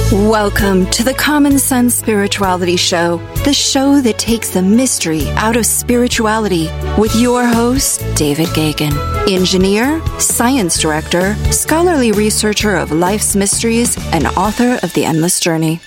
Welcome to the Common Sense Spirituality Show, the show that takes the mystery out of spirituality, with your host, David Gagan, engineer, science director, scholarly researcher of life's mysteries, and author of The Endless Journey.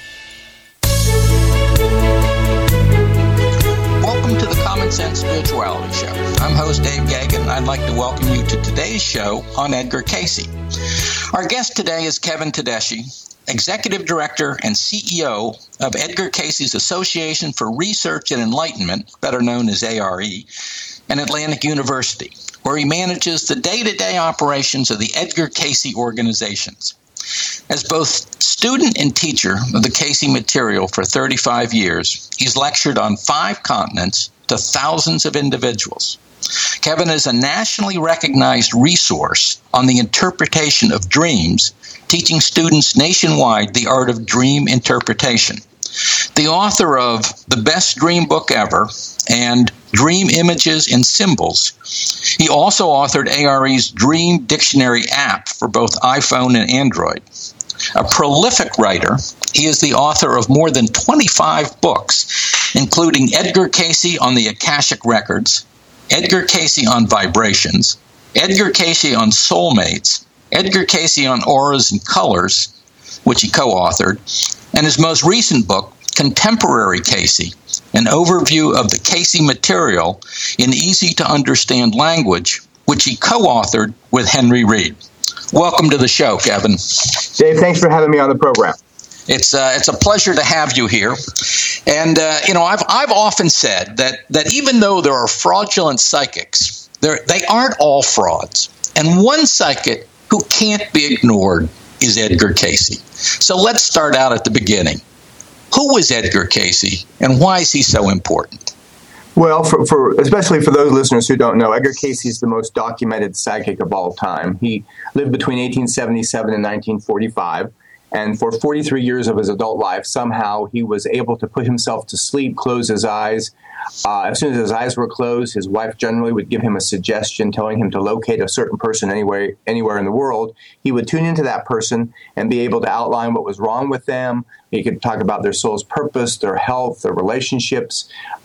Welcome to the Common Sense Spirituality Show. I'm host Dave Gagan, and I'd like to welcome you to today's show on Edgar Cayce. Our guest today is Kevin Tedeschi, Executive Director and CEO of Edgar Cayce's Association for Research and Enlightenment, better known as ARE, and Atlantic University, where he manages the day-to-day operations of the Edgar Cayce organizations. As both student and teacher of the Cayce material for 35 years, he's lectured on 5 continents to thousands of individuals. Kevin is a nationally recognized resource on the interpretation of dreams, teaching students nationwide the art of dream interpretation. The author of The Best Dream Book Ever and Dream Images and Symbols, he also authored ARE's Dream Dictionary app for both iPhone and Android. A prolific writer, he is the author of more than 25 books, including Edgar Cayce on the Akashic Records, Edgar Cayce on Vibrations, Edgar Cayce on Soulmates, Edgar Cayce on Auras and Colors, which he co-authored, and his most recent book, Contemporary Cayce, an overview of the Cayce material in easy-to-understand language, which he co-authored with Henry Reed. Welcome to the show, Kevin. Dave, thanks for having me on the program. It's a pleasure to have you here. And, I've often said that even though there are fraudulent psychics, they aren't all frauds. And one psychic who can't be ignored is Edgar Cayce. So let's start out at the beginning. Who was Edgar Cayce, and why is he so important? Well, especially for those listeners who don't know, Edgar Cayce is the most documented psychic of all time. He lived between 1877 and 1945. And for 43 years of his adult life, somehow he was able to put himself to sleep, close his eyes. As soon as his eyes were closed, his wife generally would give him a suggestion telling him to locate a certain person anywhere in the world. He would tune into that person and be able to outline what was wrong with them. He could talk about their soul's purpose, their health, their relationships.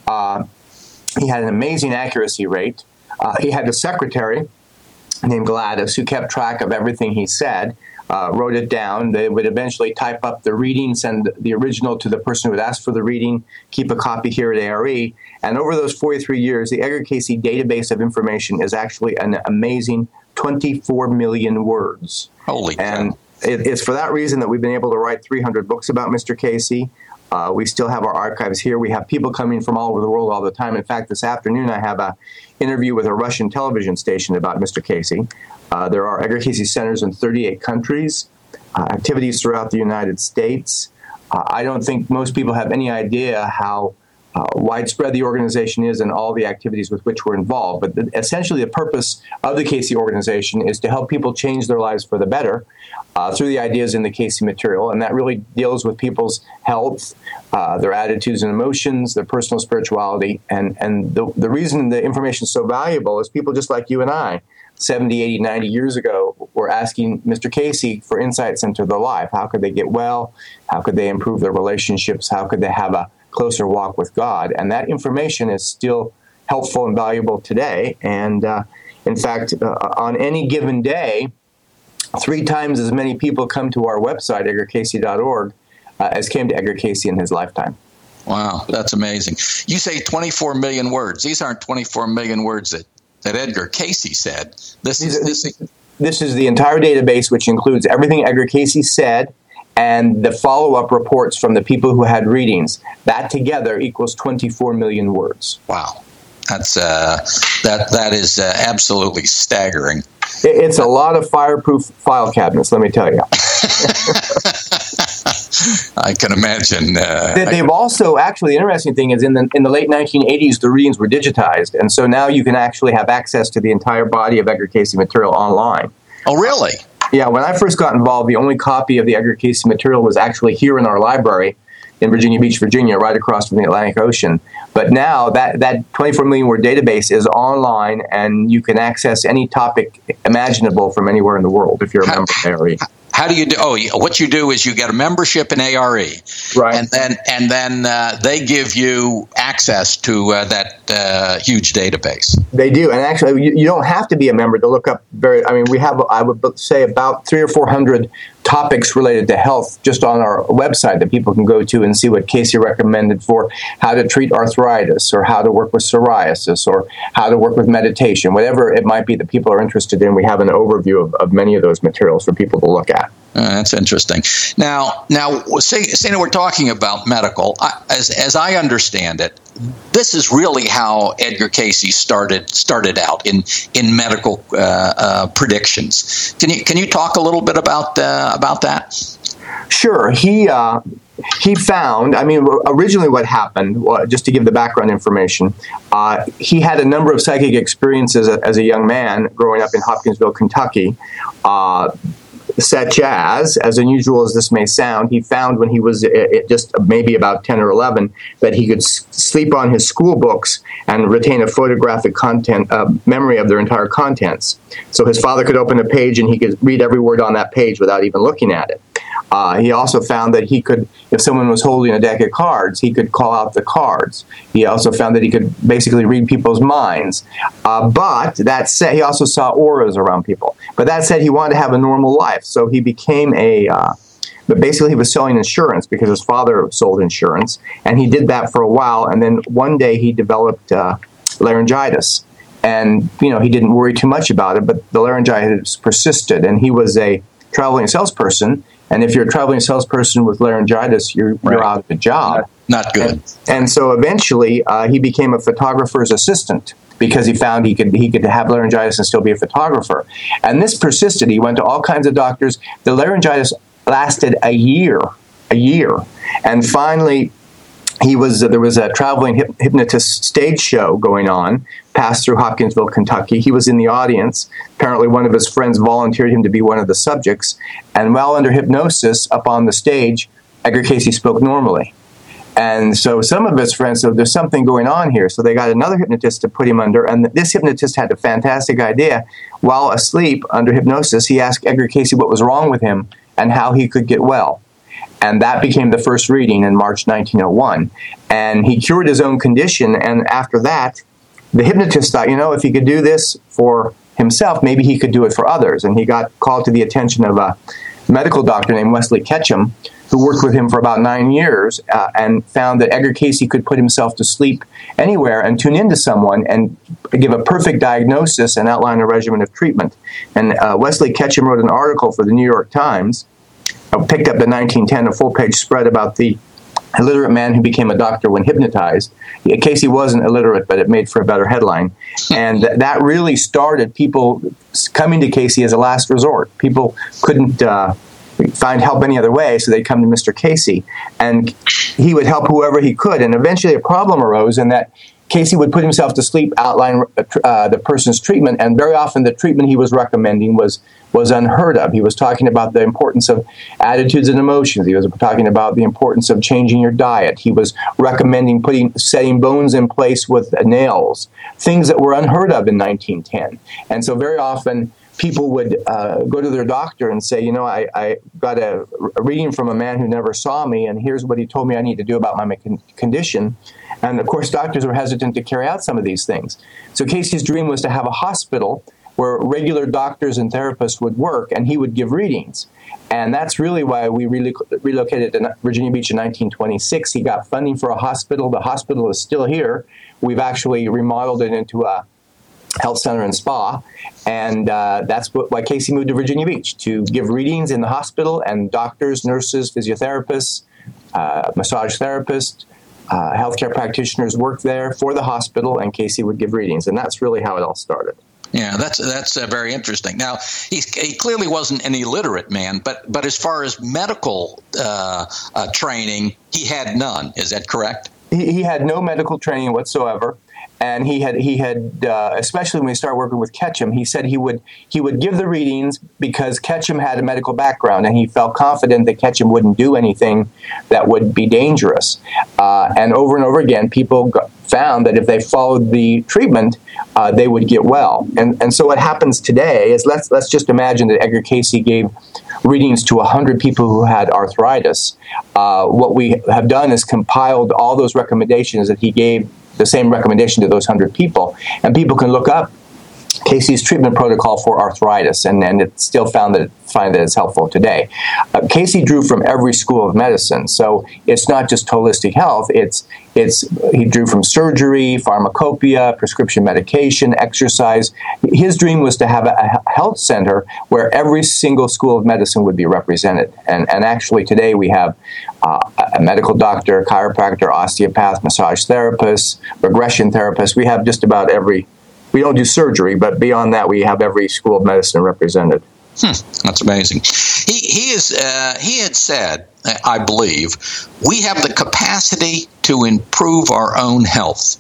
He had an amazing accuracy rate. He had a secretary named Gladys who kept track of everything he said. Wrote it down. They would eventually type up the reading, send the original to the person who had asked for the reading, keep a copy here at ARE. And over those 43 years, the Edgar Cayce database of information is actually an amazing 24 million words. Holy cow. And it's for that reason that we've been able to write 300 books about Mr. Cayce. We still have our archives here. We have people coming from all over the world all the time. In fact, this afternoon I have an interview with a Russian television station about Mr. Cayce. There are Edgar Cayce centers in 38 countries, activities throughout the United States. I don't think most people have any idea how widespread the organization is and all the activities with which we're involved. But essentially the purpose of the Cayce organization is to help people change their lives for the better through the ideas in the Cayce material. And that really deals with people's health, their attitudes and emotions, their personal spirituality. And the reason the information is so valuable is people just like you and I, 70, 80, 90 years ago, were asking Mr. Cayce for insights into their life. How could they get well? How could they improve their relationships? How could they have a closer walk with God? And that information is still helpful and valuable today. And in fact, on any given day, 3 times as many people come to our website, edgarcayce.org, as came to Edgar Cayce in his lifetime. Wow, that's amazing. You say 24 million words. These aren't 24 million words that Edgar Cayce said. This is the entire database, which includes everything Edgar Cayce said and the follow-up reports from the people who had readings. That together equals 24 million words. Wow, that is absolutely staggering. It's a lot of fireproof file cabinets, let me tell you. I can imagine. They've also, actually, the interesting thing is in the late 1980s, the readings were digitized. And so now you can actually have access to the entire body of Edgar Cayce material online. Oh, really? Yeah, when I first got involved, the only copy of the Edgar Cayce material was actually here in our library in Virginia Beach, Virginia, right across from the Atlantic Ocean. But now that 24 million word database is online, and you can access any topic imaginable from anywhere in the world if you're a member of ARE. How do you do? Oh, what you do is you get a membership in ARE, right? And then they give you access to that huge database. They do, and actually, you don't have to be a member to look up. We have, I would say, about 300 or 400 topics related to health just on our website that people can go to and see what Casey recommended for how to treat arthritis, or how to work with psoriasis, or how to work with meditation, whatever it might be that people are interested in. We have an overview of many of those materials for people to look at. That's interesting. Now, say we're talking about medical. As I understand it, this is really how Edgar Cayce started out in medical predictions. Can you talk a little bit about that? Sure. He found, originally what happened, just to give the background information, he had a number of psychic experiences as a young man growing up in Hopkinsville, Kentucky, such as unusual as this may sound, he found when he was just maybe about 10 or 11 that he could sleep on his school books and retain a photographic memory of their entire contents. So his father could open a page and he could read every word on that page without even looking at it. He also found that he could, if someone was holding a deck of cards, he could call out the cards. He also found that he could basically read people's minds. But that said, he also saw auras around people. But that said, he wanted to have a normal life. So he became but basically he was selling insurance because his father sold insurance. And he did that for a while. And then one day he developed laryngitis. And, he didn't worry too much about it, but the laryngitis persisted. And he was a traveling salesperson. And if you're a traveling salesperson with laryngitis, you're out of a job. Not good. And so eventually he became a photographer's assistant because he found he could have laryngitis and still be a photographer. And this persisted. He went to all kinds of doctors. The laryngitis lasted a year. And finally, there was a traveling hypnotist stage show going on, passed through Hopkinsville, Kentucky. He was in the audience. Apparently one of his friends volunteered him to be one of the subjects. And while under hypnosis up on the stage, Edgar Cayce spoke normally. And so some of his friends said, there's something going on here. So they got another hypnotist to put him under. And this hypnotist had a fantastic idea. While asleep under hypnosis, he asked Edgar Cayce what was wrong with him and how he could get well. And that became the first reading in March 1901. And he cured his own condition. And after that, the hypnotist thought, if he could do this for himself, maybe he could do it for others. And he got called to the attention of a medical doctor named Wesley Ketchum, who worked with him for about 9 years and found that Edgar Cayce could put himself to sleep anywhere and tune into someone and give a perfect diagnosis and outline a regimen of treatment. And Wesley Ketchum wrote an article for the New York Times, picked up in 1910, a full-page spread about the illiterate man who became a doctor when hypnotized. Cayce wasn't illiterate, but it made for a better headline. And that really started people coming to Cayce as a last resort. People couldn't find help any other way, so they'd come to Mr. Cayce. And he would help whoever he could. And eventually a problem arose in that Cayce would put himself to sleep, outline the person's treatment, and very often the treatment he was recommending was unheard of. He was talking about the importance of attitudes and emotions. He was talking about the importance of changing your diet. He was recommending setting bones in place with nails, things that were unheard of in 1910. And so very often people would go to their doctor and say, I got a reading from a man who never saw me, and here's what he told me I need to do about my condition. And, of course, doctors were hesitant to carry out some of these things. So Cayce's dream was to have a hospital where regular doctors and therapists would work, and he would give readings. And that's really why we relocated to Virginia Beach in 1926. He got funding for a hospital. The hospital is still here. We've actually remodeled it into a health center and spa, and that's why Cayce moved to Virginia Beach, to give readings in the hospital, and doctors, nurses, physiotherapists, massage therapists, healthcare practitioners worked there for the hospital, and Cayce would give readings, and that's really how it all started. Yeah, that's very interesting. Now, he clearly wasn't an illiterate man, but as far as medical training, he had none. Is that correct? He had no medical training whatsoever. And he had especially when we started working with Ketchum, he said he would give the readings because Ketchum had a medical background, and he felt confident that Ketchum wouldn't do anything that would be dangerous. And over again, people found that if they followed the treatment, they would get well. And so what happens today is let's just imagine that Edgar Cayce gave readings to 100 people who had arthritis. What we have done is compiled all those recommendations that he gave, the same recommendation to those 100 people, and people can look up Cayce's treatment protocol for arthritis, and it's still find that it's helpful today. Cayce drew from every school of medicine, so it's not just holistic health. He drew from surgery, pharmacopoeia, prescription medication, exercise. His dream was to have a health center where every single school of medicine would be represented. And actually today we have a medical doctor, chiropractor, osteopath, massage therapist, regression therapist. We have just about every. We don't do surgery, but beyond that, we have every school of medicine represented. That's amazing. He had said, I believe, we have the capacity to improve our own health.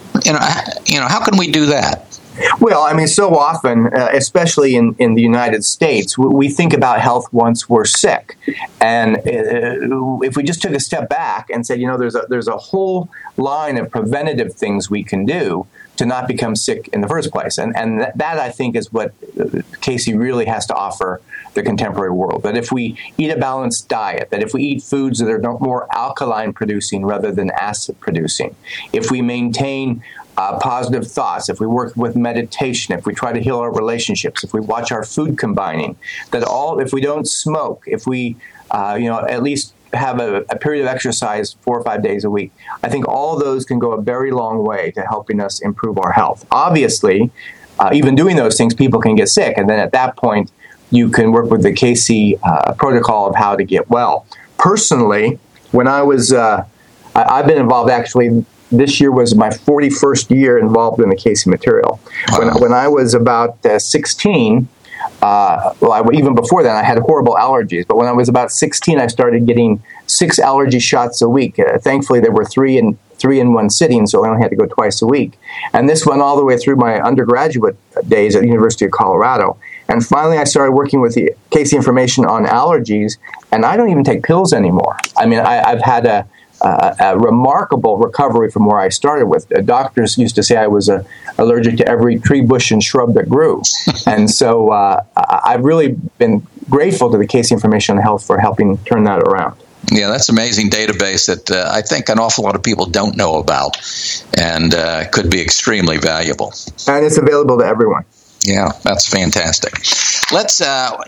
How can we do that? Well, I mean, so often, especially in the United States, we think about health once we're sick. And if we just took a step back and said, there's a whole line of preventative things we can do to not become sick in the first place. And that, I think, is what Cayce really has to offer the contemporary world. That if we eat a balanced diet, that if we eat foods that are more alkaline producing rather than acid producing, if we maintain positive thoughts, if we work with meditation, if we try to heal our relationships, if we watch our food combining, if we don't smoke, if we, at least have a period of exercise 4 or 5 days a week, I think all those can go a very long way to helping us improve our health. Obviously, even doing those things, people can get sick, and then at that point, you can work with the Cayce protocol of how to get well. Personally, when I was, I've been involved actually. This year was my 41st year involved in the Cayce material. Wow. When I was about 16, even before then, I had horrible allergies. But when I was about 16, I started getting 6 allergy shots a week. Thankfully, there were three in one sitting, so I only had to go twice a week. And this went all the way through my undergraduate days at the University of Colorado. And finally, I started working with the Cayce information on allergies, and I don't even take pills anymore. I mean, I've had a remarkable recovery from where I started with. Doctors used to say I was allergic to every tree, bush, and shrub that grew. And so I've really been grateful to the Cayce Information on Health for helping turn that around. Yeah, that's an amazing database that I think an awful lot of people don't know about and could be extremely valuable. And it's available to everyone. Yeah, that's fantastic. Let's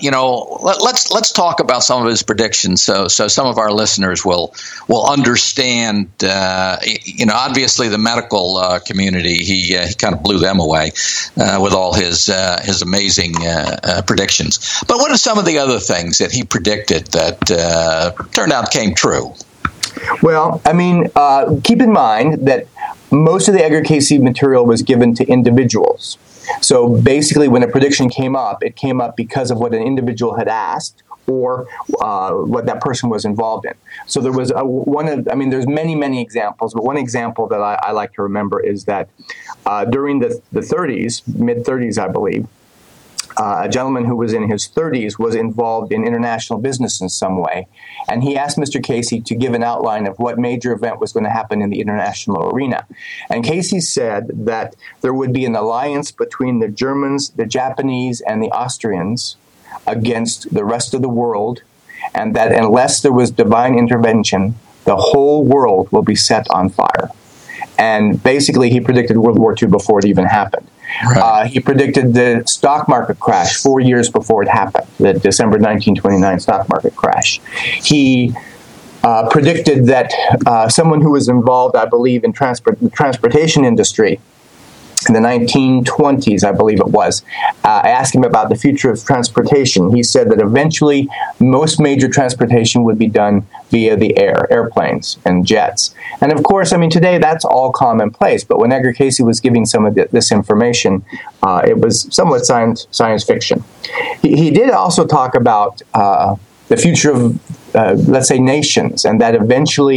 talk about some of his predictions, so some of our listeners will understand. Obviously the medical community, he kind of blew them away with all his amazing predictions. But what are some of the other things that he predicted that turned out came true? Well, I mean, keep in mind that most of the Edgar Cayce material was given to individuals. So basically, when a prediction came up, it came up because of what an individual had asked or what that person was involved in. So there was there's many examples, but one example that I like to remember is that during the 30s, mid-30s, I believe, a gentleman who was in his 30s was involved in international business in some way. And he asked Mr. Cayce to give an outline of what major event was going to happen in the international arena. And Cayce said that there would be an alliance between the Germans, the Japanese, and the Austrians against the rest of the world, and that unless there was divine intervention, the whole world will be set on fire. And basically, he predicted World War II before it even happened. Right. He predicted the stock market crash 4 years before it happened, the December 1929 stock market crash. He predicted that someone who was involved, I believe, in the transportation industry in the 1920s, I believe it was, I asked him about the future of transportation. He said that eventually most major transportation would be done via the airplanes and jets. And of course, I mean, today that's all commonplace. But when Edgar Cayce was giving some of this information, it was somewhat science fiction. He did also talk about the future of, let's say, nations, and that eventually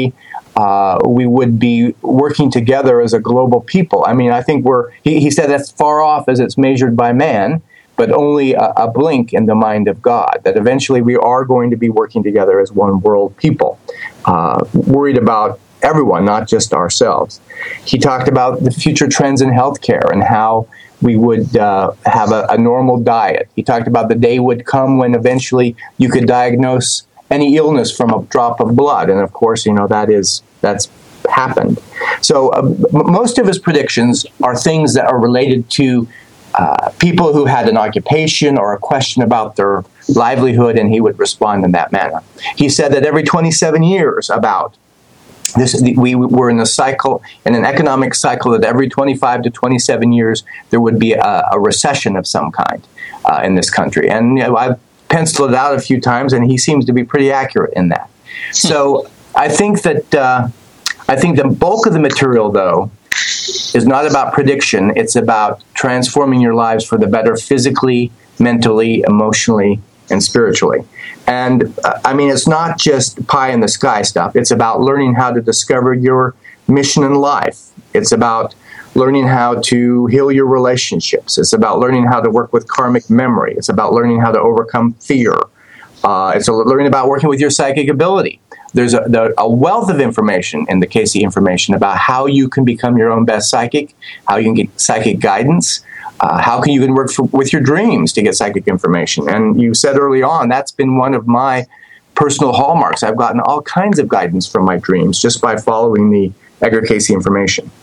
we would be working together as a global people. I mean, I think he said that's far off as it's measured by man, but only a blink in the mind of God, that eventually we are going to be working together as one world people, worried about everyone, not just ourselves. He talked about the future trends in healthcare and how we would have a normal diet. He talked about the day would come when eventually you could diagnose any illness from a drop of blood. And of course, that's happened. So most of his predictions are things that are related to people who had an occupation or a question about their livelihood, and he would respond in that manner. He said that every 27 years about this, we were in a cycle, in an economic cycle, that every 25 to 27 years there would be a recession of some kind in this country. And I've penciled it out a few times, and he seems to be pretty accurate in that. So I think that the bulk of the material, though, is not about prediction. It's about transforming your lives for the better physically, mentally, emotionally, and spiritually. And it's not just pie in the sky stuff. It's about learning how to discover your mission in life. It's about learning how to heal your relationships. It's about learning how to work with karmic memory. It's about learning how to overcome fear. It's learning about working with your psychic ability. There's a wealth of information in the Casey information about how you can become your own best psychic, how you can get psychic guidance, how you can work with your dreams to get psychic information. And you said early on, that's been one of my personal hallmarks. I've gotten all kinds of guidance from my dreams just by following the Edgar Casey information.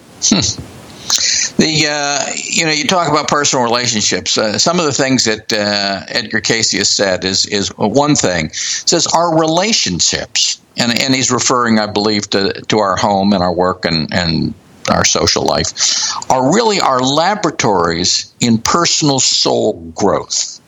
You talk about personal relationships. Some of the things that Edgar Casey has said is one thing. It says our relationships, and he's referring, I believe, to our home and our work and our social life, are really our laboratories in personal soul growth.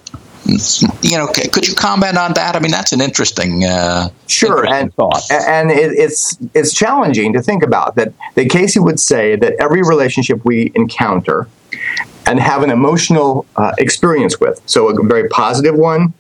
Could you comment on that? I mean, that's an interesting sure, and thought. And it's challenging to think about that Casey would say that every relationship we encounter and have an emotional experience with, so a very positive one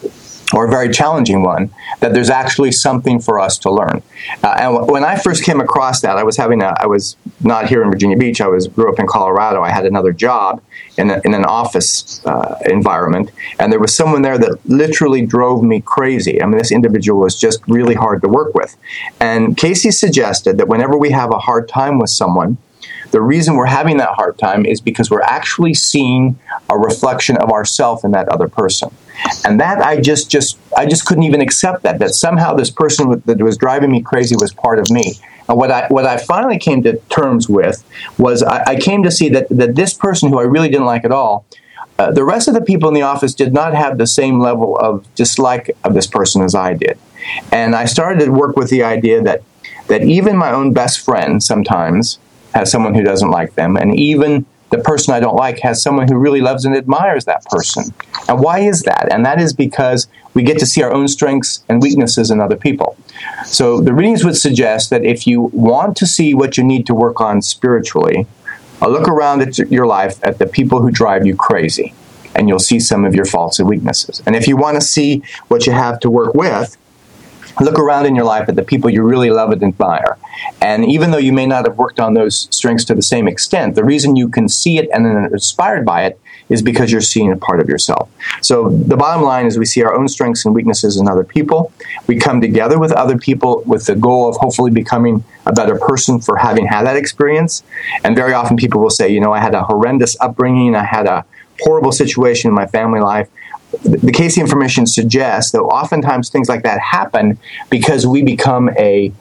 or a very challenging one, that there's actually something for us to learn. And when I first came across that, I was not here in Virginia Beach. I grew up in Colorado. I had another job in an office environment, and there was someone there that literally drove me crazy. I mean, this individual was just really hard to work with. And Casey suggested that whenever we have a hard time with someone, the reason we're having that hard time is because we're actually seeing a reflection of ourselves in that other person. And that I just couldn't even accept that somehow this person that was driving me crazy was part of me. And what I finally came to terms with was I came to see that this person who I really didn't like at all, the rest of the people in the office did not have the same level of dislike of this person as I did. And I started to work with the idea that even my own best friend sometimes has someone who doesn't like them, and even the person I don't like has someone who really loves and admires that person. And why is that? And that is because we get to see our own strengths and weaknesses in other people. So the readings would suggest that if you want to see what you need to work on spiritually, look around at your life at the people who drive you crazy, and you'll see some of your faults and weaknesses. And if you want to see what you have to work with, look around in your life at the people you really love and admire. And even though you may not have worked on those strengths to the same extent, the reason you can see it and are inspired by it is because you're seeing a part of yourself. So the bottom line is we see our own strengths and weaknesses in other people. We come together with other people with the goal of hopefully becoming a better person for having had that experience. And very often people will say, I had a horrendous upbringing, I had a horrible situation in my family life. The Casey information suggests that oftentimes things like that happen because we become a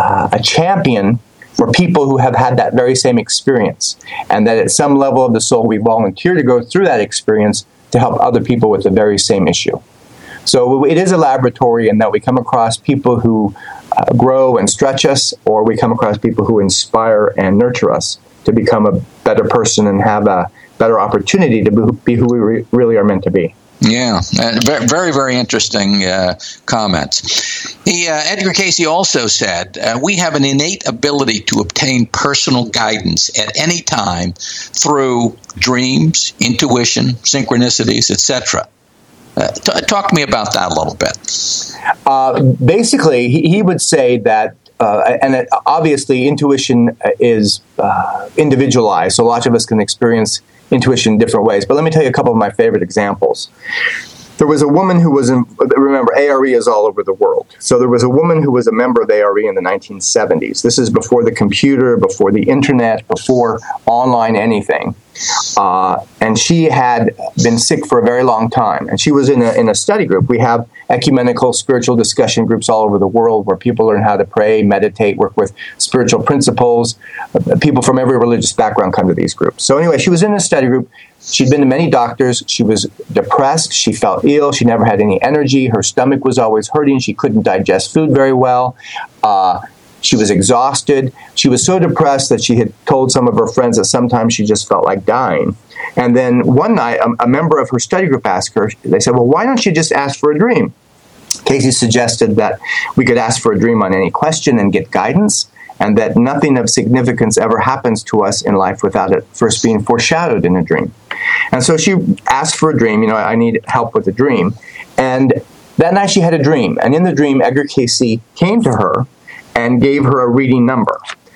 champion for people who have had that very same experience, and that at some level of the soul we volunteer to go through that experience to help other people with the very same issue. So it is a laboratory in that we come across people who grow and stretch us, or we come across people who inspire and nurture us to become a better person and have a better opportunity to be who we really are meant to be. Yeah, very, very interesting comments. Edgar Casey also said, we have an innate ability to obtain personal guidance at any time through dreams, intuition, synchronicities, etc. Talk to me about that a little bit. Basically, he would say that obviously intuition is individualized, so lots of us can experience intuition in different ways. But let me tell you a couple of my favorite examples. There was a woman who was remember, ARE is all over the world. So there was a woman who was a member of ARE in the 1970s. This is before the computer, before the internet, before online anything. And she had been sick for a very long time. And she was in a study group. We have ecumenical spiritual discussion groups all over the world where people learn how to pray, meditate, work with spiritual principles. People from every religious background come to these groups. So anyway, she was in a study group. She'd been to many doctors. She was depressed. She felt ill. She never had any energy. Her stomach was always hurting. She couldn't digest food very well. She was exhausted. She was so depressed that she had told some of her friends that sometimes she just felt like dying. And then one night, a member of her study group asked her, they said, well, why don't you just ask for a dream? Casey suggested that we could ask for a dream on any question and get guidance, and that nothing of significance ever happens to us in life without it first being foreshadowed in a dream. And so she asked for a dream. I need help with a dream. And that night she had a dream. And in the dream, Edgar Cayce came to her and gave her a reading number.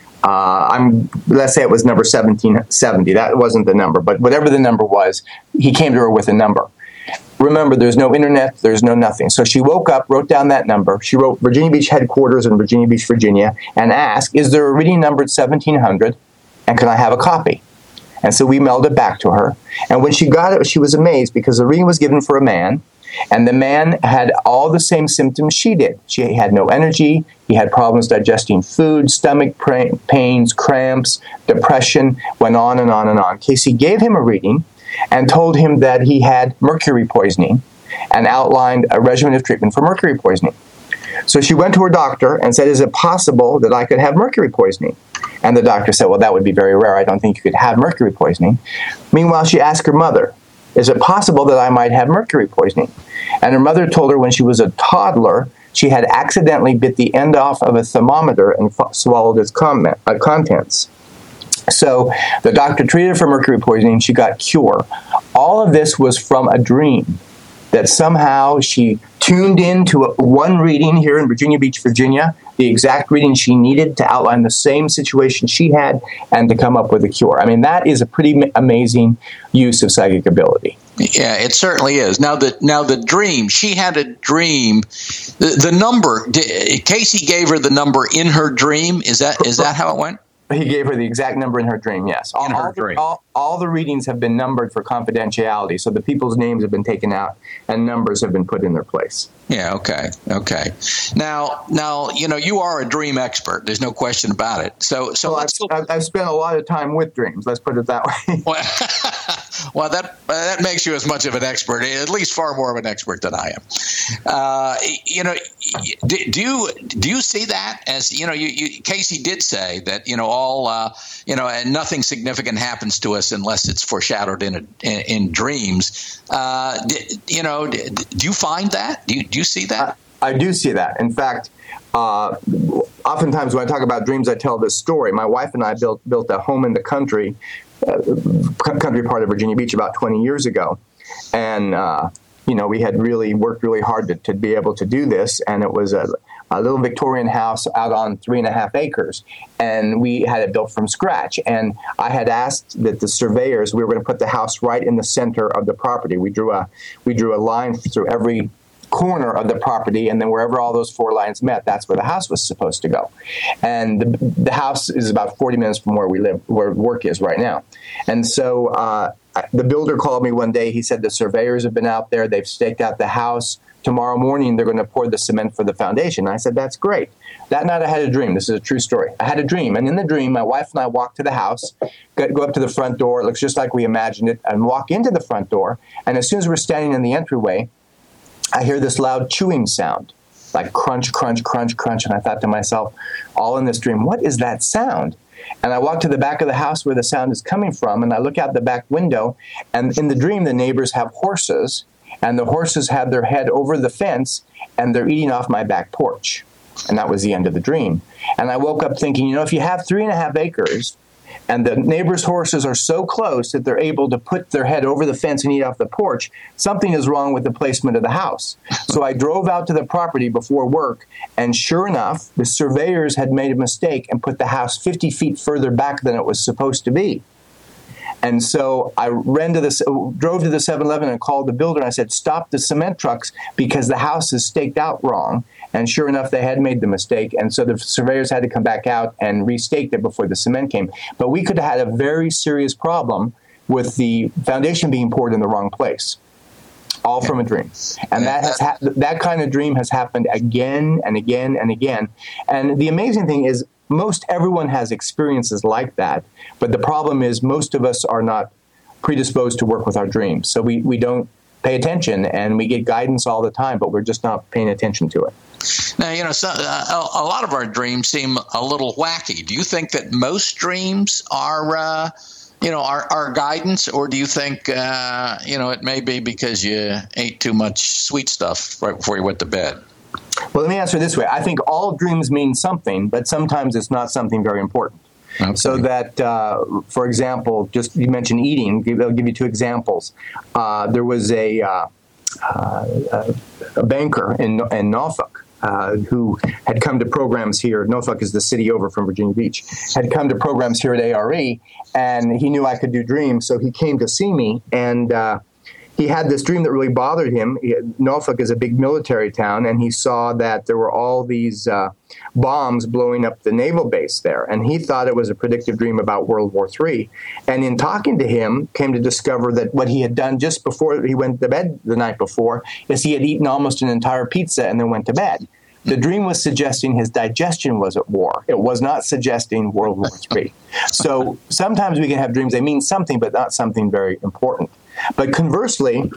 Let's say it was number 1770. That wasn't the number, but whatever the number was, he came to her with a number. Remember, there's no internet, there's no nothing. So she woke up, wrote down that number. She wrote Virginia Beach headquarters in Virginia Beach, Virginia, and asked, is there a reading number at 1700, and can I have a copy? And so we mailed it back to her. And when she got it, she was amazed because the reading was given for a man, and the man had all the same symptoms she did. She had no energy. He had problems digesting food, stomach pains, cramps, depression, went on and on and on. Cayce gave him a reading and told him that he had mercury poisoning and outlined a regimen of treatment for mercury poisoning. So she went to her doctor and said, is it possible that I could have mercury poisoning? And the doctor said, well, that would be very rare. I don't think you could have mercury poisoning. Meanwhile, she asked her mother, is it possible that I might have mercury poisoning? And her mother told her when she was a toddler, she had accidentally bit the end off of a thermometer and swallowed its contents. So the doctor treated her for mercury poisoning. She got cured. All of this was from a dream that somehow she tuned into one reading here in Virginia Beach, Virginia, the exact reading she needed to outline the same situation she had and to come up with a cure. I mean, that is a pretty amazing use of psychic ability. Yeah, it certainly is. Now the dream, she had a dream. The number, Cayce gave her the number in her dream. Is that how it went? He gave her the exact number in her dream, yes. All the readings have been numbered for confidentiality, so the people's names have been taken out and numbers have been put in their place. Yeah, okay. Now, you are a dream expert. There's no question about it. So I've spent a lot of time with dreams. Let's put it that way. Well, that makes you as much of an expert, at least far more of an expert than I am. Do you see that as Cayce did say that and nothing significant happens to us unless it's foreshadowed in dreams. Do you find that? Do you see that? I do see that. In fact, oftentimes when I talk about dreams, I tell this story. My wife and I built a home in the country part of Virginia Beach about 20 years ago. And, we had really worked really hard to be able to do this. And it was a little Victorian house out on 3.5 acres. And we had it built from scratch. And I had asked that the surveyors, we were going to put the house right in the center of the property. We drew a line through every corner of the property, and then wherever all those 4 lines met, that's where the house was supposed to go. And the house is about 40 minutes from where we live, where work is right now. And so the builder called me one day. He said the surveyors have been out there. They've staked out the house. Tomorrow morning, they're going to pour the cement for the foundation. I said, that's great. That night I had a dream. This is a true story. I had a dream. And in the dream, my wife and I walked to the house, go up to the front door. It looks just like we imagined it, and walk into the front door. And as soon as we're standing in the entryway, I hear this loud chewing sound, like crunch, crunch, crunch, crunch. And I thought to myself, all in this dream, what is that sound? And I walk to the back of the house where the sound is coming from, and I look out the back window. And in the dream, the neighbors have horses, and the horses have their head over the fence, and they're eating off my back porch. And that was the end of the dream. And I woke up thinking, if you have 3.5 acres, and the neighbor's horses are so close that they're able to put their head over the fence and eat off the porch, something is wrong with the placement of the house. So I drove out to the property before work, and sure enough, the surveyors had made a mistake and put the house 50 feet further back than it was supposed to be. And so I drove to the 7-Eleven and called the builder, and I said, stop the cement trucks because the house is staked out wrong. And sure enough, they had made the mistake. And so the surveyors had to come back out and restake it before the cement came. But we could have had a very serious problem with the foundation being poured in the wrong place, all from a dream. And that kind of dream has happened again and again and again. And the amazing thing is most everyone has experiences like that. But the problem is most of us are not predisposed to work with our dreams. So we don't pay attention, and we get guidance all the time, but we're just not paying attention to it. Now, a lot of our dreams seem a little wacky. Do you think that most dreams are guidance, or do you think, it may be because you ate too much sweet stuff right before you went to bed? Well, let me answer this way. I think all dreams mean something, but sometimes it's not something very important. Okay. So that, for example, just you mentioned eating. I'll give you two examples. There was a banker in Norfolk who had come to programs here. Norfolk is the city over from Virginia Beach. Had come to programs here at ARE, and he knew I could do dreams, so he came to see me, and he had this dream that really bothered him. Norfolk is a big military town, and he saw that there were all these bombs blowing up the naval base there, and he thought it was a predictive dream about World War III. And in talking to him, came to discover that what he had done just before he went to bed the night before is he had eaten almost an entire pizza and then went to bed. The dream was suggesting his digestion was at war. It was not suggesting World War III. So sometimes we can have dreams, they mean something, but not something very important. But conversely,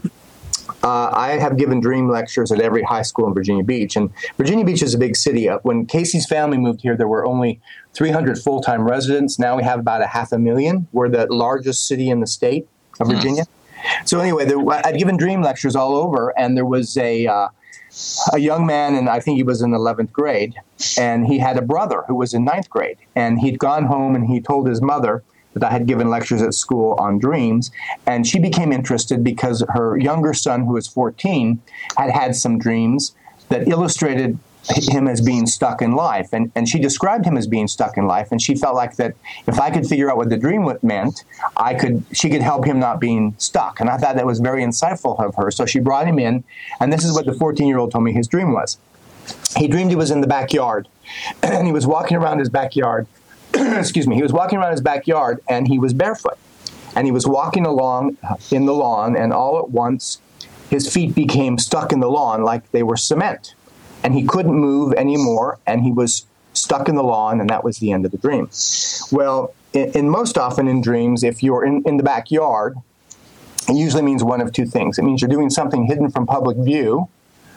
I have given dream lectures at every high school in Virginia Beach. And Virginia Beach is a big city. When Casey's family moved here, there were only 300 full-time residents. Now we have about 500,000. We're the largest city in the state of Virginia. So anyway, I'd given dream lectures all over, and there was a young man, and I think he was in 11th grade, and he had a brother who was in 9th grade. And he'd gone home, and he told his mother that I had given lectures at school on dreams, and she became interested because her younger son, who was 14, had some dreams that illustrated him as being stuck in life, and she described him as being stuck in life, and she felt like that if I could figure out what the dream meant, she could help him not being stuck, and I thought that was very insightful of her. So she brought him in, and this is what the 14-year-old told me his dream was. He dreamed he was in the backyard, and he was walking around his backyard. Excuse me. He was walking around his backyard, and he was barefoot, and he was walking along in the lawn, and all at once his feet became stuck in the lawn like they were cement, and he couldn't move anymore, and he was stuck in the lawn, and that was the end of the dream. Well, most often in dreams, if you're in the backyard, it usually means one of two things. It means you're doing something hidden from public view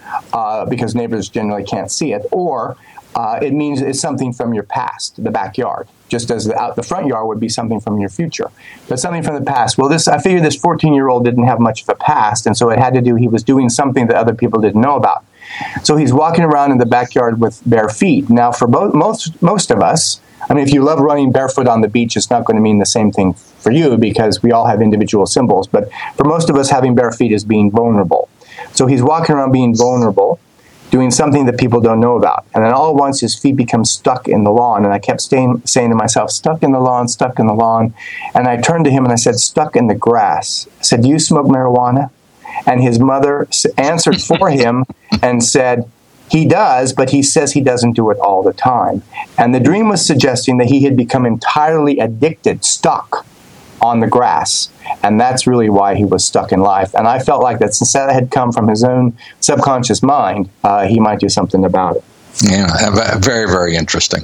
because neighbors generally can't see it, or it means it's something from your past, the backyard, just as the front yard would be something from your future. But something from the past. Well, I figured this 14-year-old didn't have much of a past, and so it had to do, he was doing something that other people didn't know about. So he's walking around in the backyard with bare feet. Now, for most of us, I mean, if you love running barefoot on the beach, it's not going to mean the same thing for you because we all have individual symbols. But for most of us, having bare feet is being vulnerable. So he's walking around being vulnerable, doing something that people don't know about. And then all at once, his feet become stuck in the lawn. And I kept saying to myself, stuck in the lawn, stuck in the lawn. And I turned to him and I said, stuck in the grass. I said, do you smoke marijuana? And his mother answered for him and said, he does, but he says he doesn't do it all the time. And the dream was suggesting that he had become entirely addicted, stuck on the grass. And that's really why he was stuck in life. And I felt like that since that had come from his own subconscious mind, he might do something about it. Yeah, very, very interesting.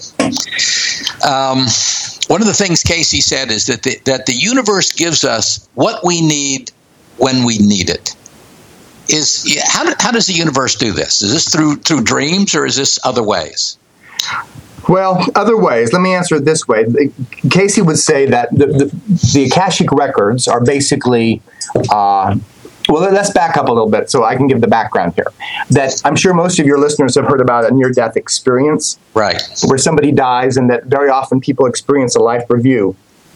One of the things Casey said is that the universe gives us what we need when we need it. How does the universe do this? Is this through dreams, or is this other ways? Well, other ways. Let me answer it this way. Casey would say that the Akashic records are basically, well, let's back up a little bit so I can give the background here. That I'm sure most of your listeners have heard about a near-death experience. Right. Where somebody dies, and that very often people experience a life review.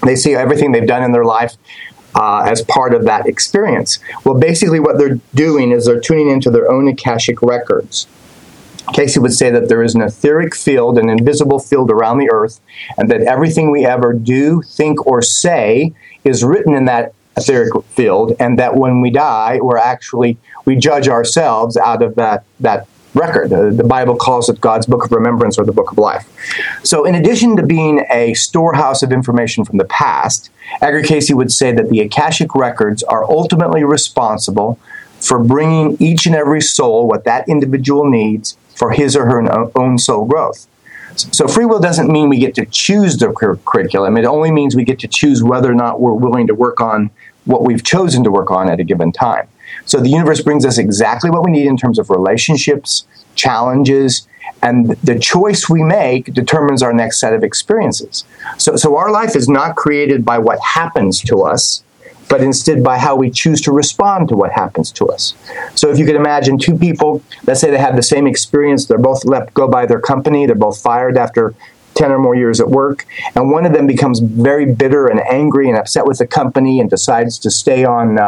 They see everything they've done in their life as part of that experience. Well, basically what they're doing is they're tuning into their own Akashic records. Casey would say that there is an etheric field, an invisible field around the earth, and that everything we ever do, think, or say is written in that etheric field, and that when we die, we judge ourselves out of that record. The Bible calls it God's Book of Remembrance or the Book of Life. So in addition to being a storehouse of information from the past, Edgar Casey would say that the Akashic records are ultimately responsible for bringing each and every soul what that individual needs for his or her own soul growth. So free will doesn't mean we get to choose the curriculum. It only means we get to choose whether or not we're willing to work on what we've chosen to work on at a given time. So the universe brings us exactly what we need in terms of relationships, challenges, and the choice we make determines our next set of experiences. So our life is not created by what happens to us, but instead by how we choose to respond to what happens to us. So if you could imagine two people, let's say they have the same experience, they're both let go by their company, they're both fired after 10 or more years at work, and one of them becomes very bitter and angry and upset with the company and decides to stay on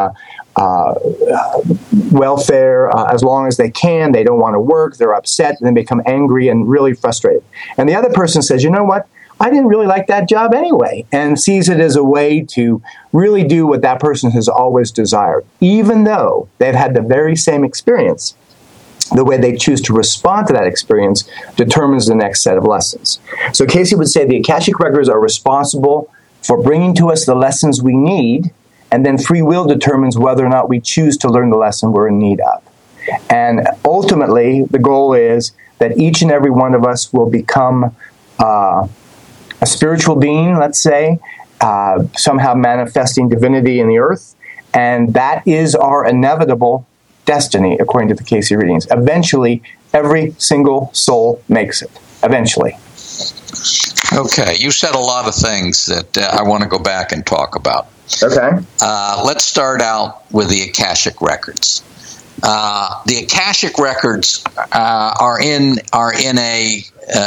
welfare as long as they can. They don't want to work, they're upset, and they become angry and really frustrated. And the other person says, you know what? I didn't really like that job anyway, and sees it as a way to really do what that person has always desired, even though they've had the very same experience. The way they choose to respond to that experience determines the next set of lessons. So Casey would say the Akashic records are responsible for bringing to us the lessons we need, and then free will determines whether or not we choose to learn the lesson we're in need of. And ultimately, the goal is that each and every one of us will become a spiritual being, let's say, somehow manifesting divinity in the earth, and that is our inevitable destiny, according to the Casey readings. Eventually, every single soul makes it. Eventually. Okay, you said a lot of things that I want to go back and talk about. Okay. Let's start out with the Akashic records. The Akashic records are in a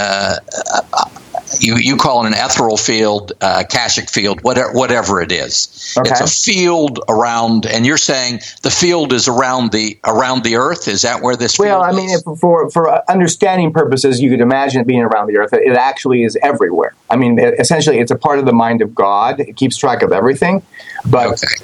you call it an ethereal field, Akashic field, whatever it is. Okay. It's a field around, and you're saying the field is around the Earth. Is that where this? Well, field I mean, for understanding purposes, you could imagine it being around the Earth. It actually is everywhere. I mean, essentially, it's a part of the mind of God. It keeps track of everything, but. Okay.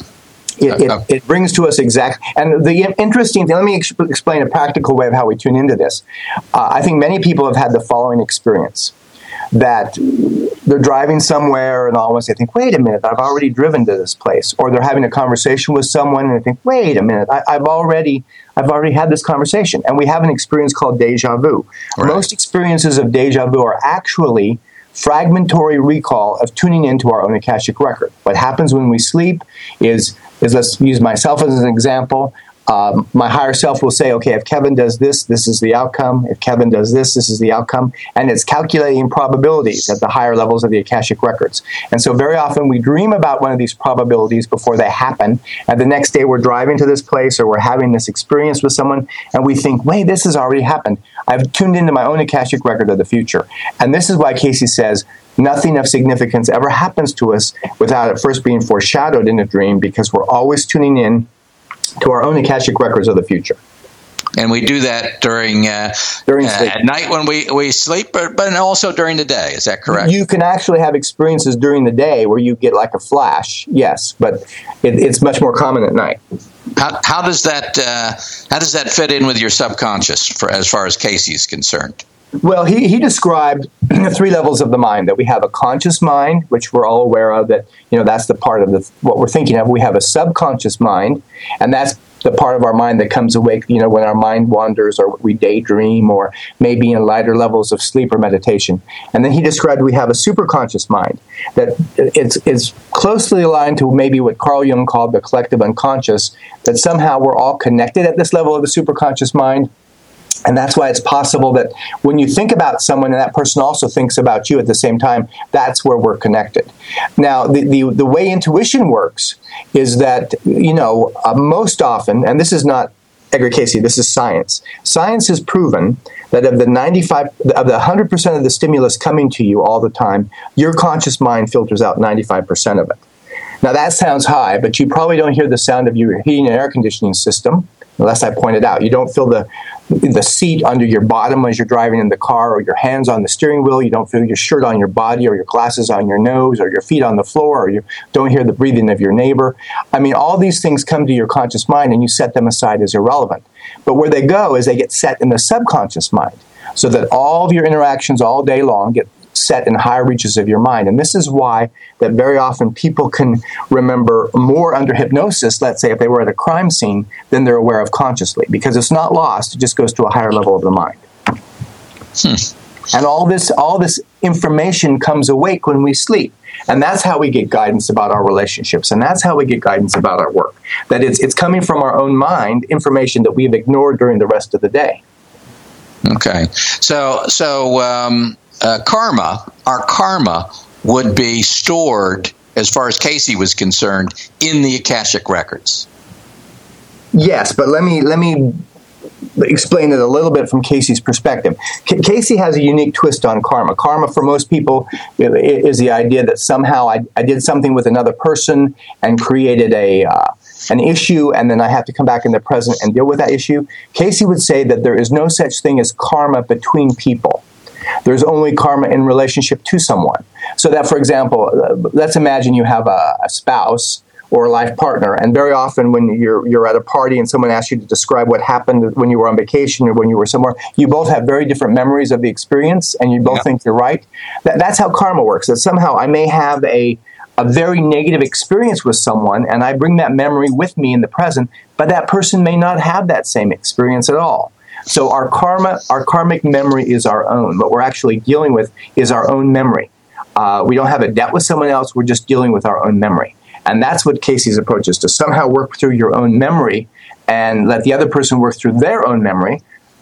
It brings to us and the interesting thing, let me explain a practical way of how we tune into this. I think many people have had the following experience, that they're driving somewhere and all of a sudden they think, wait a minute, I've already driven to this place. Or they're having a conversation with someone and they think, wait a minute, I've already had this conversation. And we have an experience called deja vu. Right. Most experiences of deja vu are actually fragmentary recall of tuning into our own Akashic record. What happens when we sleep is let's use myself as an example. My higher self will say, okay, if Kevin does this, this is the outcome. If Kevin does this, this is the outcome. And it's calculating probabilities at the higher levels of the Akashic records. And so very often we dream about one of these probabilities before they happen. And the next day we're driving to this place or we're having this experience with someone and we think, wait, this has already happened. I've tuned into my own Akashic record of the future. And this is why Casey says, nothing of significance ever happens to us without it first being foreshadowed in a dream, because we're always tuning in to our own Akashic records of the future. And we do that during sleep. At night when we sleep, but also during the day. Is that correct? You can actually have experiences during the day where you get like a flash, yes, but it's much more common at night. How does that fit in with your subconscious as far as Casey is concerned? Well, he described 3 levels of the mind. That we have a conscious mind, which we're all aware of, that that's the part of what we're thinking of. We have a subconscious mind, and that's the part of our mind that comes awake, when our mind wanders or we daydream or maybe in lighter levels of sleep or meditation. And then he described we have a superconscious mind, that it's closely aligned to maybe what Carl Jung called the collective unconscious, that somehow we're all connected at this level of the superconscious mind. And that's why it's possible that when you think about someone and that person also thinks about you at the same time, that's where we're connected. Now, the way intuition works is that, most often, and this is not Edgar Cayce, this is science. Science has proven that of the 100% of the stimulus coming to you all the time, your conscious mind filters out 95% of it. Now that sounds high, but you probably don't hear the sound of your heating and air conditioning system, unless I point it out. You don't feel the seat under your bottom as you're driving in the car, or your hands on the steering wheel. You don't feel your shirt on your body, or your glasses on your nose, or your feet on the floor, or you don't hear the breathing of your neighbor. I mean, all these things come to your conscious mind and you set them aside as irrelevant. But where they go is they get set in the subconscious mind, so that all of your interactions all day long get set in higher reaches of your mind. And this is why that very often people can remember more under hypnosis, let's say if they were at a crime scene, than they're aware of consciously, because it's not lost, it just goes to a higher level of the mind. And all this information comes awake when we sleep. And that's how we get guidance about our relationships, and that's how we get guidance about our work. That it's coming from our own mind, information that we've ignored during the rest of the day. Okay. So our karma would be stored, as far as Cayce was concerned, in the Akashic records. Yes, but let me explain it a little bit from Cayce's perspective. Cayce has a unique twist on karma. Karma, for most people, is the idea that somehow I did something with another person and created an issue, and then I have to come back in the present and deal with that issue. Cayce would say that there is no such thing as karma between people. There's only karma in relationship to someone. So that, for example, let's imagine you have a spouse or a life partner, and very often when you're at a party and someone asks you to describe what happened when you were on vacation or when you were somewhere, you both have very different memories of the experience, and you both think you're right. That's how karma works. That somehow I may have a very negative experience with someone, and I bring that memory with me in the present, but that person may not have that same experience at all. So our karmic memory is our own. What we're actually dealing with is our own memory. We don't have a debt with someone else. We're just dealing with our own memory. And that's what Cayce's approach is, to somehow work through your own memory and let the other person work through their own memory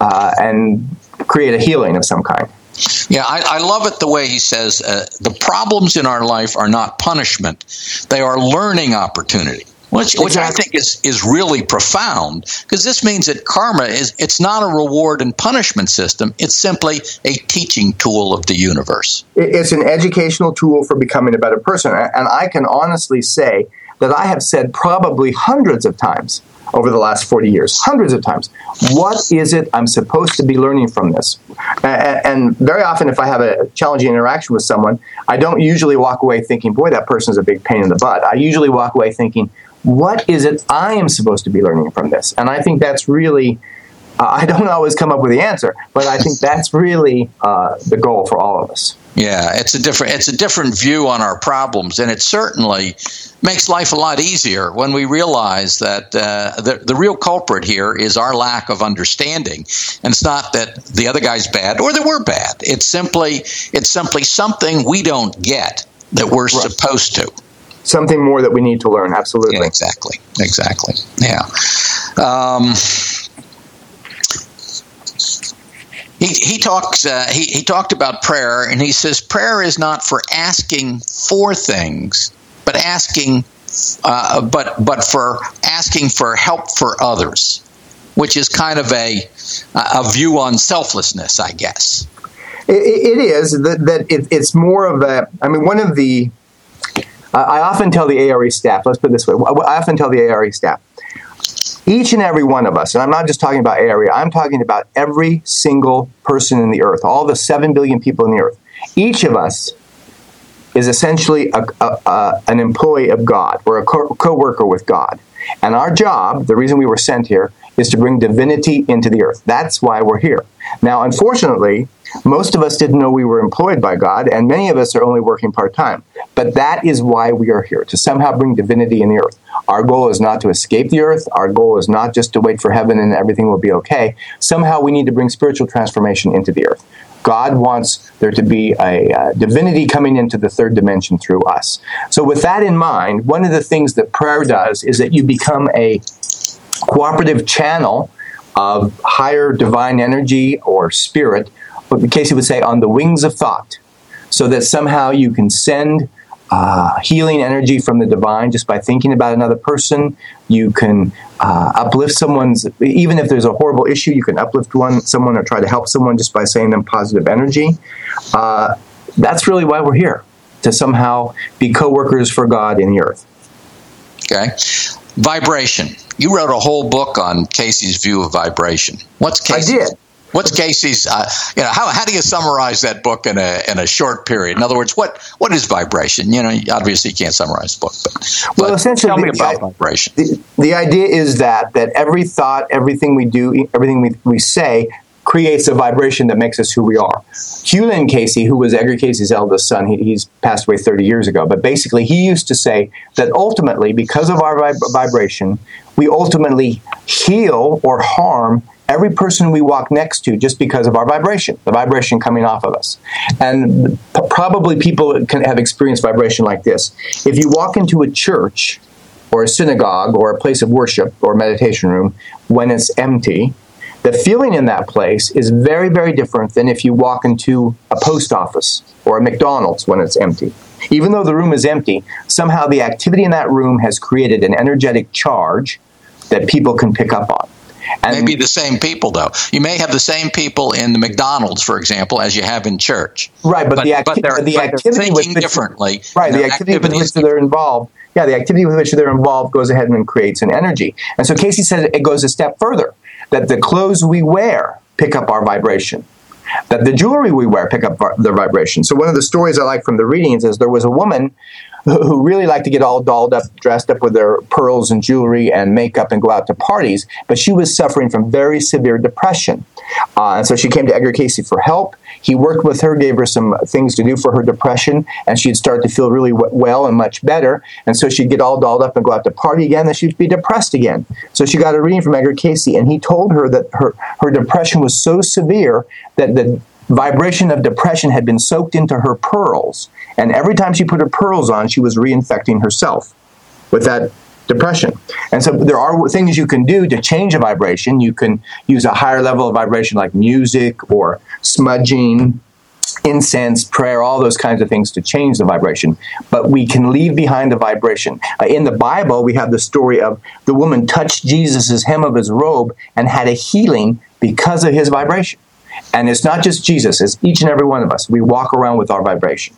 and create a healing of some kind. Yeah, I love it the way he says the problems in our life are not punishment. They are learning opportunity. Which I think is really profound, because this means that karma it's not a reward and punishment system. It's simply a teaching tool of the universe. It's an educational tool for becoming a better person. And I can honestly say that I have said probably hundreds of times over the last 40 years, hundreds of times, what is it I'm supposed to be learning from this? And very often if I have a challenging interaction with someone, I don't usually walk away thinking, boy, that person's a big pain in the butt. I usually walk away thinking, what is it I am supposed to be learning from this? And I think that's really, I don't always come up with the answer, but I think that's really the goal for all of us. Yeah, it's a different view on our problems, and it certainly makes life a lot easier when we realize that the real culprit here is our lack of understanding, and it's not that the other guy's bad or that we're bad. It's simply something we don't get that we're supposed to. Something more that we need to learn. Absolutely. Yeah, exactly. Yeah. He talked about prayer, and he says prayer is not for asking for things, but but for asking for help for others, which is kind of a view on selflessness, I guess. It is that it's more of a. I mean, one of the. I often tell the ARE staff, let's put it this way, I often tell the ARE staff, each and every one of us, and I'm not just talking about ARE, I'm talking about every single person in the earth, all the 7 billion people in the earth. Each of us is essentially an employee of God. We're a co-worker with God. And our job, the reason we were sent here, is to bring divinity into the earth. That's why we're here. Now, unfortunately, most of us didn't know we were employed by God, and many of us are only working part-time. But that is why we are here, to somehow bring divinity in the earth. Our goal is not to escape the earth. Our goal is not just to wait for heaven and everything will be okay. Somehow we need to bring spiritual transformation into the earth. God wants there to be a divinity coming into the third dimension through us. So with that in mind, one of the things that prayer does is that you become a cooperative channel of higher divine energy or spirit, what Cayce would say, on the wings of thought, so that somehow you can send healing energy from the divine just by thinking about another person. You can uplift someone's, even if there's a horrible issue, you can uplift someone or try to help someone just by saying them positive energy. That's really why we're here, to somehow be co-workers for God in the earth. Okay. Vibration. You wrote a whole book on Casey's view of vibration. What's Casey's? I did. What's Casey's? How do you summarize that book in a short period? In other words, what is vibration? Obviously you can't summarize the book, but essentially, tell me about vibration. The idea is that every thought, everything we do, everything we say creates a vibration that makes us who we are. Hugh Lynn Casey, who was Edgar Casey's eldest son, he's passed away 30 years ago, but basically he used to say that ultimately, because of our vibration, we ultimately heal or harm every person we walk next to just because of our vibration, the vibration coming off of us. And probably people can have experienced vibration like this. If you walk into a church or a synagogue or a place of worship or meditation room when it's empty, the feeling in that place is very, very different than if you walk into a post office or a McDonald's when it's empty. Even though the room is empty, somehow the activity in that room has created an energetic charge that people can pick up on. And maybe the same people, though. You may have the same people in the McDonald's, for example, as you have in church. Right, but the activity thinking differently. Right, the activity with which they're involved. Yeah, the activity with which they're involved goes ahead and creates an energy. And so Casey said it goes a step further, that the clothes we wear pick up our vibration, that the jewelry we wear pick up the vibration. So one of the stories I like from the readings is there was a woman who really liked to get all dolled up, dressed up with their pearls and jewelry and makeup and go out to parties, but she was suffering from very severe depression. And so she came to Edgar Casey for help. He worked with her, gave her some things to do for her depression, and she'd start to feel really well and much better. And so she'd get all dolled up and go out to party again, then she'd be depressed again. So she got a reading from Edgar Casey, and he told her that her depression was so severe that the vibration of depression had been soaked into her pearls. And every time she put her pearls on, she was reinfecting herself with that depression. And so there are things you can do to change a vibration. You can use a higher level of vibration like music or smudging, incense, prayer, all those kinds of things to change the vibration. But we can leave behind the vibration. In the Bible, we have the story of the woman touched Jesus' hem of his robe and had a healing because of his vibration. And it's not just Jesus, it's each and every one of us. We walk around with our vibration.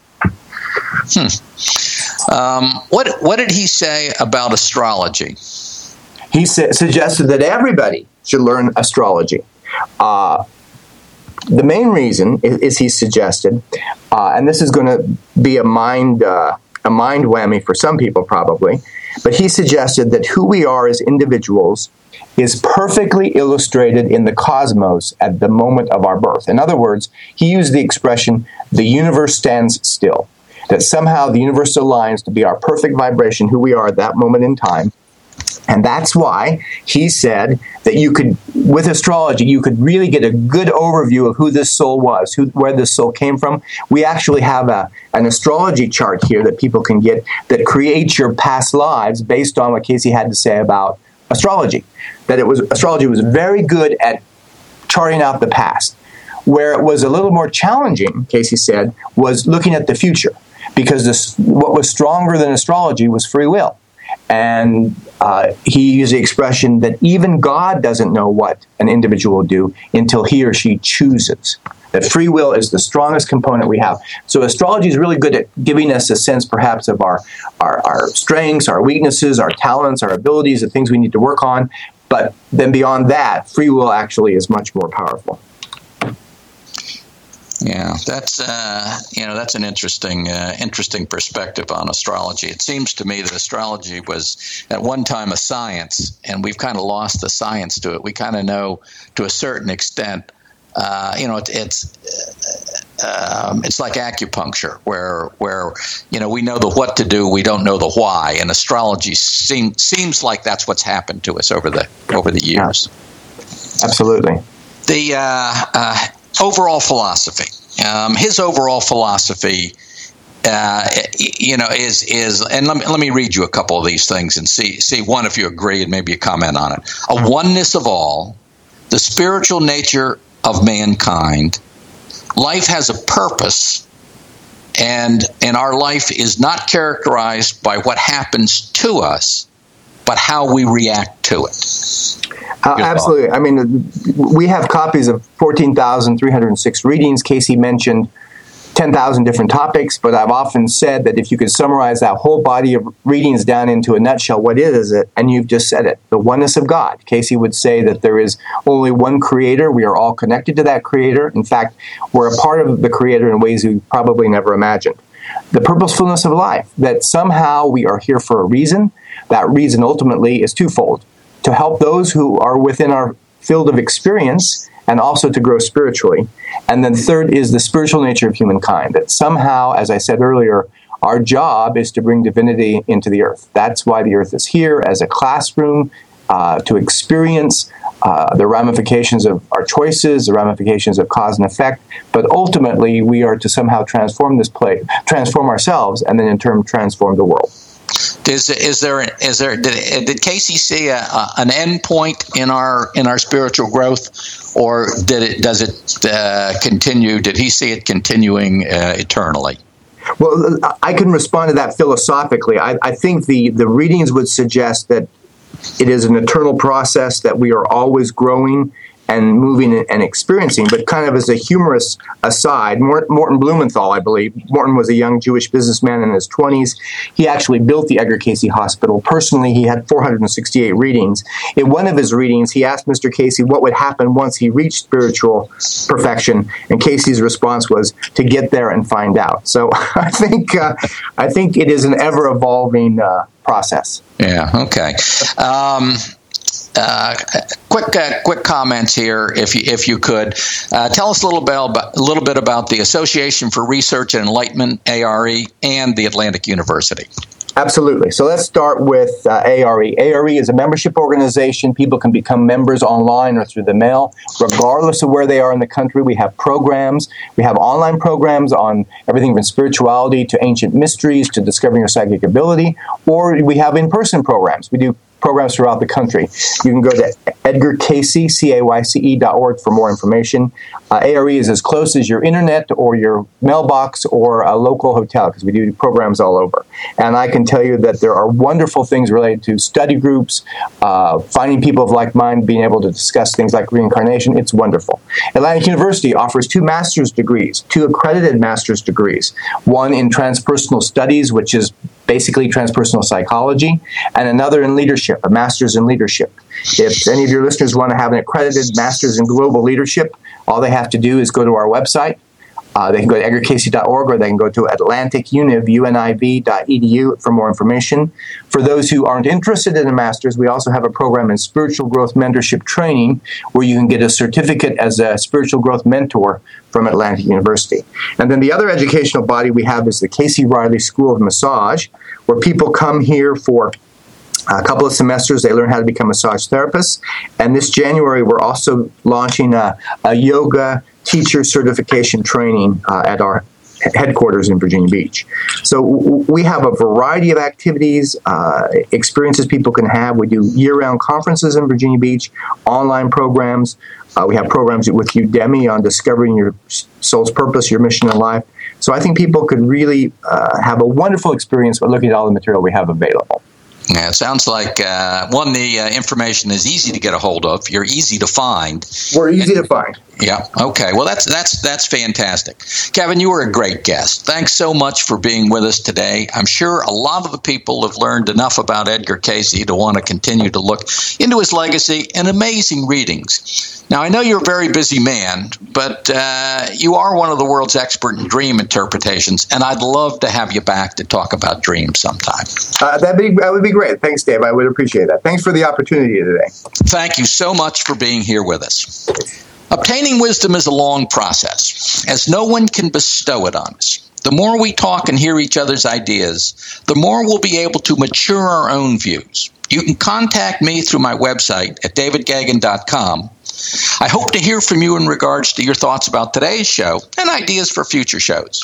What did he say about astrology? He suggested that everybody should learn astrology. The main reason is he suggested, and this is going to be a mind whammy for some people probably, but he suggested that who we are as individuals is perfectly illustrated in the cosmos at the moment of our birth. In other words, he used the expression, the universe stands still, that somehow the universe aligns to be our perfect vibration, who we are at that moment in time. And that's why he said that you could, with astrology, you could really get a good overview of who this soul was, where this soul came from. We actually have an astrology chart here that people can get that creates your past lives based on what Casey had to say about astrology. That astrology was very good at charting out the past. Where it was a little more challenging, Casey said, was looking at the future. Because what was stronger than astrology was free will. And he used the expression that even God doesn't know what an individual will do until he or she chooses. That free will is the strongest component we have. So astrology is really good at giving us a sense perhaps of our strengths, our weaknesses, our talents, our abilities, the things we need to work on. But then beyond that, free will actually is much more powerful. Yeah, that's an interesting perspective on astrology. It seems to me that astrology was at one time a science, and we've kind of lost the science to it. We kind of know to a certain extent. It's like acupuncture, where we know the what to do, we don't know the why, and astrology seems like that's what's happened to us over the years. Yeah. Absolutely. The overall philosophy. His overall philosophy, is, and let me read you a couple of these things and see one if you agree and maybe you comment on it. A oneness of all, the spiritual nature of mankind, life has a purpose, And our life is not characterized by what happens to us, but how we react to it. Absolutely. I mean, we have copies of 14,306 readings. Casey mentioned 10,000 different topics, but I've often said that if you could summarize that whole body of readings down into a nutshell, what is it? And you've just said it, the oneness of God. Casey would say that there is only one creator. We are all connected to that creator. In fact, we're a part of the creator in ways we probably never imagined. The purposefulness of life, that somehow we are here for a reason. That reason ultimately is twofold: to help those who are within our field of experience and also to grow spiritually. And then third is the spiritual nature of humankind, that somehow, as I said earlier, our job is to bring divinity into the earth. That's why the earth is here as a classroom to experience the ramifications of our choices, the ramifications of cause and effect. But ultimately, we are to somehow transform this place, transform ourselves, and then in turn transform the world. Did Casey see an end point in our spiritual growth, or does it continue? Did he see it continuing eternally? Well, I can respond to that philosophically. I think the readings would suggest that it is an eternal process, that we are always growing and moving and experiencing. But kind of as a humorous aside, Morton Blumenthal, I believe, Morton was a young Jewish businessman in his 20s. He actually built the Edgar Casey Hospital. Personally, he had 468 readings. In one of his readings, he asked Mr. Casey what would happen once he reached spiritual perfection, and Casey's response was to get there and find out. So I think it is an ever-evolving process. Yeah, okay. Quick comments here, if you could tell us a little bit about the Association for Research and Enlightenment, ARE, and the Atlantic University. Absolutely. So let's start with ARE. ARE is a membership organization. People can become members online or through the mail, regardless of where they are in the country. We have programs. We have online programs on everything from spirituality to ancient mysteries to discovering your psychic ability, or we have in-person programs. We do programs throughout the country. You can go to edgarcayce.org for more information. ARE is as close as your internet or your mailbox or a local hotel, because we do programs all over. And I can tell you that there are wonderful things related to study groups, finding people of like mind, being able to discuss things like reincarnation. It's wonderful. Atlantic University offers 2 master's degrees, 2 accredited master's degrees, one in transpersonal studies, which is basically transpersonal psychology, and another in leadership, a master's in leadership. If any of your listeners want to have an accredited master's in global leadership, all they have to do is go to our website. They can go to edgarcayce.org, or they can go to atlanticuniv.edu for more information. For those who aren't interested in a master's, we also have a program in spiritual growth mentorship training where you can get a certificate as a spiritual growth mentor from Atlantic University. And then the other educational body we have is the Casey Riley School of Massage, where people come here for a couple of semesters. They learn how to become massage therapists. And this January, we're also launching a yoga teacher certification training at our headquarters in Virginia Beach. So we have a variety of activities, experiences people can have. We do year-round conferences in Virginia Beach, online programs. We have programs with Udemy on discovering your soul's purpose, your mission in life. So I think people could really have a wonderful experience by looking at all the material we have available. Yeah, it sounds like, the information is easy to get a hold of. You're easy to find. We're easy to find. Yeah. Okay. Well, that's fantastic. Kevin, you were a great guest. Thanks so much for being with us today. I'm sure a lot of the people have learned enough about Edgar Casey to want to continue to look into his legacy and amazing readings. Now, I know you're a very busy man, but you are one of the world's expert in dream interpretations, and I'd love to have you back to talk about dreams sometime. That would be great. Thanks, Dave. I would appreciate that. Thanks for the opportunity today. Thank you so much for being here with us. Obtaining wisdom is a long process, as no one can bestow it on us. The more we talk and hear each other's ideas, the more we'll be able to mature our own views. You can contact me through my website at davidgagan.com. I hope to hear from you in regards to your thoughts about today's show and ideas for future shows.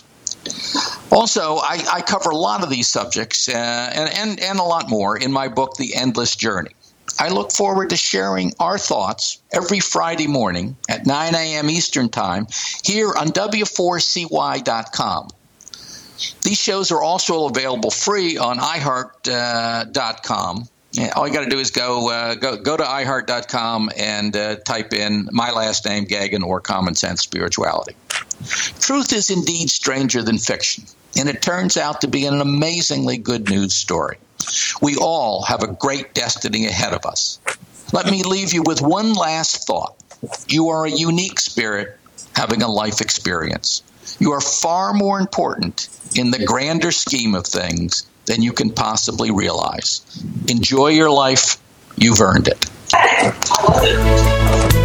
Also, I cover a lot of these subjects and a lot more in my book, The Endless Journey. I look forward to sharing our thoughts every Friday morning at 9 a.m. Eastern Time here on W4CY.com. These shows are also available free on iHeart.com. All you got to do is go to iHeart.com and type in my last name, Gagan, or Common Sense Spirituality. Truth is indeed stranger than fiction, and it turns out to be an amazingly good news story. We all have a great destiny ahead of us. Let me leave you with one last thought. You are a unique spirit having a life experience. You are far more important in the grander scheme of things than you can possibly realize. Enjoy your life. You've earned it.